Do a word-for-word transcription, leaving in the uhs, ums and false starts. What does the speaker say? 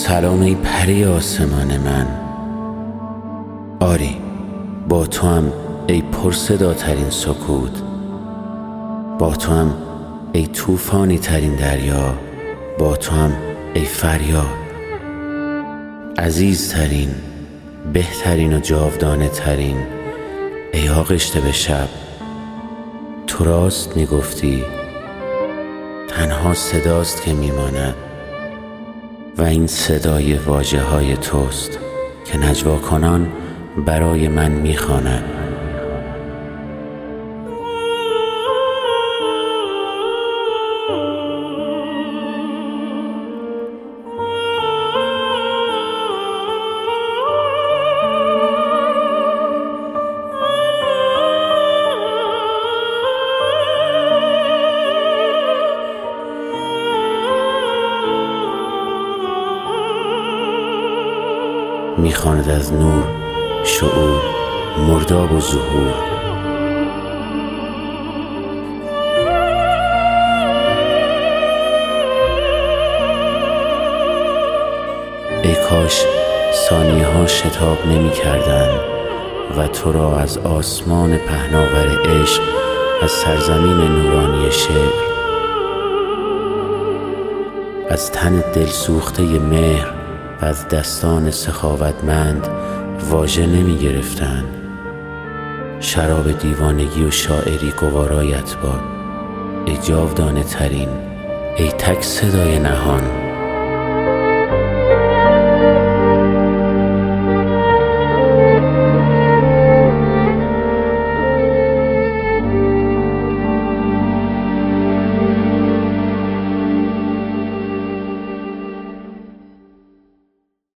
سلام ای پری آسمان من. آری با تو هم ای پرصداترین سکوت، با تو هم ای طوفانی ترین دریا، با تو هم ای فریاد. عزیزترین، بهترین و جاودانه ترین ای آغشته به شب، تو راست میگفتی تنها صداست که میماند و این صدای واژه های توست که نجوا کنان برای من میخواند. میخواند از نور، شعور، مرداب و ظهور. ای کاش ثانیه ها شتاب نمی کردن و تو را از آسمان پهناور عشق، از سرزمین نورانی شعر، از تن دل سوخته مهر و از دستان سخاوتمند واژه نمی گرفتن. شراب دیوانگی و شاعری گوارایت باد ای جاودانه ترین، ای تک صدای نهان.